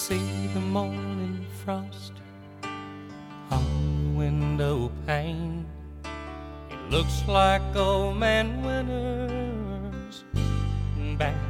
see the morning frost on the window pane. It looks like old man Winter's back